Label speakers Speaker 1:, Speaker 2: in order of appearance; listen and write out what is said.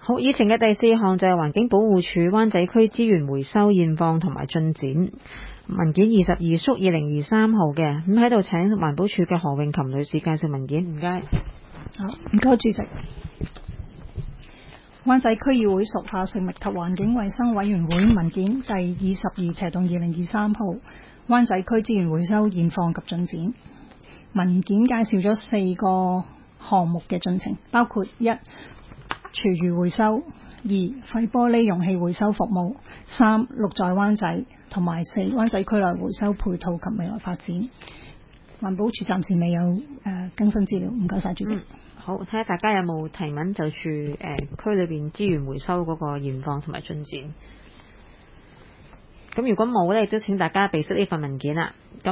Speaker 1: 好，議程嘅第4項就係環境保護署灣仔區資源回收現況同埋進展文件22縮2023號嘅，咁喺度請環保署嘅何詠琴女士介紹文件，唔該。
Speaker 2: 好，唔該主席。灣仔區議會屬下食物及環境衛生委員會文件第22/2023號，灣仔區資源回收現況及進展。文件介紹咗4個項目嘅進程，包括1廚餘回收、2廢玻璃容器回收服務、3綠在灣仔，同埋4灣仔區內回收配套及未來發展。環保署暫時未有更新資料，唔該晒主席。
Speaker 1: 好，睇下大家有冇提問就住區裏邊資源回收嗰個現況同埋進展。咁如果冇呢，亦都請大家備悉呢份文件啦。咁